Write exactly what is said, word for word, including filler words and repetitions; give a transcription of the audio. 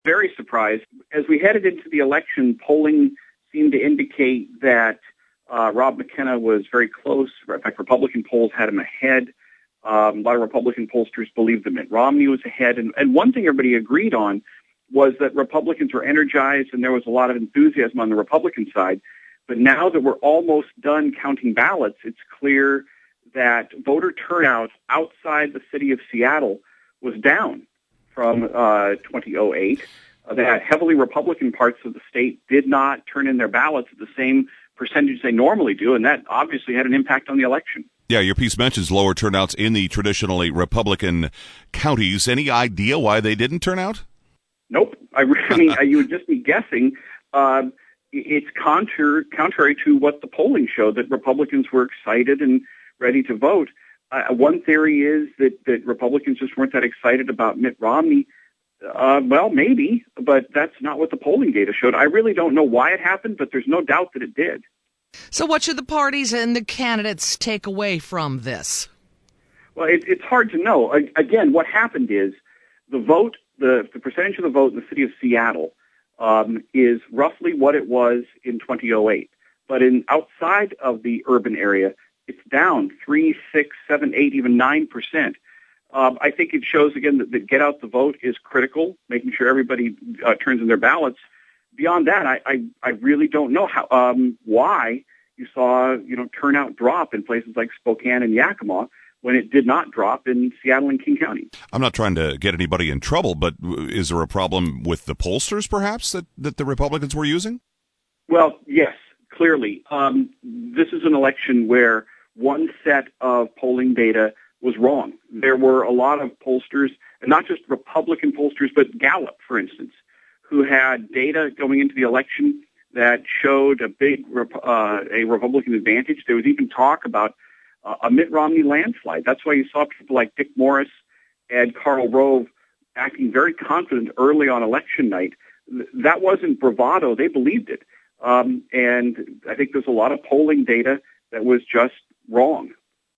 Very surprised. As we headed into the election, polling seemed to indicate that uh, Rob McKenna was very close. In fact, Republican polls had him ahead. Um, a lot of Republican pollsters believed that Mitt Romney was ahead. And, and one thing everybody agreed on was that Republicans were energized and there was a lot of enthusiasm on the Republican side. But now that we're almost done counting ballots, it's clear that voter turnout outside the city of Seattle was down from uh, twenty oh eight. Uh, that heavily Republican parts of the state did not turn in their ballots at the same percentage they normally do, and that obviously had an impact on the election. Yeah, your piece mentions lower turnouts in the traditionally Republican counties. Any idea why they didn't turn out? Nope. I, I mean, you would just be guessing. Uh, it's contrary, contrary to what the polling showed, that Republicans were excited and ready to vote. Uh, one theory is that, that Republicans just weren't that excited about Mitt Romney. Uh, well, maybe, but that's not what the polling data showed. I really don't know why it happened, but there's no doubt that it did. So what should the parties and the candidates take away from this? Well, it, it's hard to know. Again, what happened is the vote, the, the percentage of the vote in the city of Seattle um, is roughly what it was in twenty oh eight. But in outside of the urban area, it's down three, six, seven, eight, even nine percent. Um, I think it shows, again, that, that get out the vote is critical, making sure everybody uh, turns in their ballots. Beyond that, I, I, I really don't know how um, why you saw, you know, turnout drop in places like Spokane and Yakima when it did not drop in Seattle and King County. I'm not trying to get anybody in trouble, but is there a problem with the pollsters, perhaps, that, that the Republicans were using? Well, yes, clearly. Um, this is an election where one set of polling data was wrong. There were a lot of pollsters, and not just Republican pollsters, but Gallup, for instance, who had data going into the election that showed a big uh, a Republican advantage. There was even talk about uh, a Mitt Romney landslide. That's why you saw people like Dick Morris and Karl Rove acting very confident early on election night. That wasn't bravado. They believed it. Um, and I think there's a lot of polling data that was just wrong.